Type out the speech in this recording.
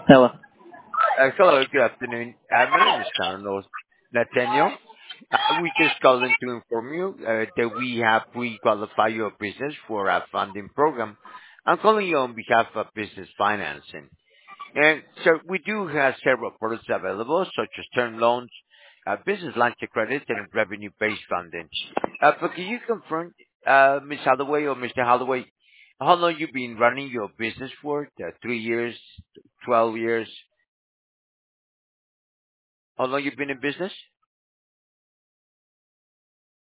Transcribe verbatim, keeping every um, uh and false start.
Hello. Uh, Hello, good afternoon. Uh, My name is Carlos Nathaniel. Uh, We just calling to inform you uh, that we have pre-qualified your business for our funding program. I'm calling you on behalf of Business Financing. And so we do have several products available, such as term loans, uh, business lines of credit, and revenue-based funding. Uh, But can you confirm, uh, Miz Holloway or Mister Holloway, how long you been running your business for? Uh, Three years, twelve years? How long you been in business?